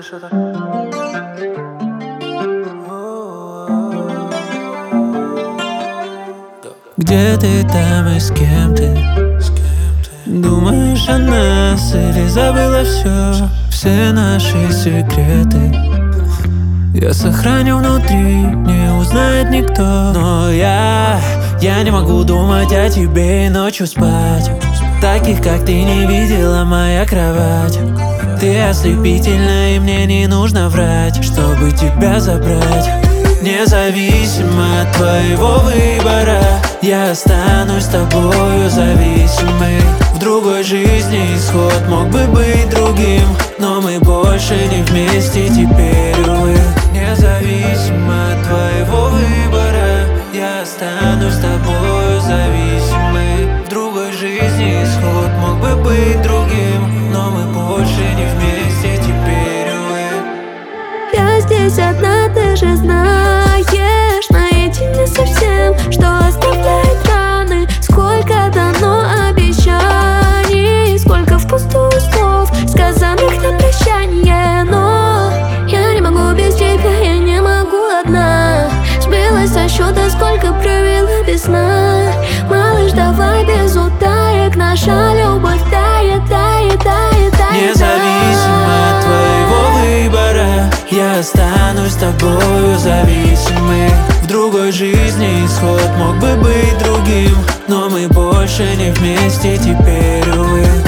слышишь это? Где ты там и с кем ты? Думаешь о нас или забыла все наши секреты? Я сохраню внутри, не узнает никто. Но я не могу думать о тебе и ночью спать. Таких, как ты, не видела моя кровать. Ты ослепительна, и мне не нужно врать, чтобы тебя забрать. Независимо от твоего выбора, я останусь с тобою зависимый. В другой жизни исход мог бы быть другим, но мы больше не вместе теперь, увы. Независимо от твоего выбора, я останусь с тобою зависимый. В другой жизни исход мог бы быть другим, но мы больше не вместе теперь, увы. Я здесь одна, ты же знаешь, наедине совсем, что оставляет раны. Сколько дано обещаний, сколько впустую слов, сказанных на прощание. Но я не могу без тебя, я не могу одна. Сбилась со счета, сколько провела без сна. Малыш, давай без утаек, наша любовь тает, тает, тает, тает. Независимо от твоего выбора, я останусь с тобою зависимый. В другой жизни исход мог бы быть другим, но мы больше не вместе теперь, увы.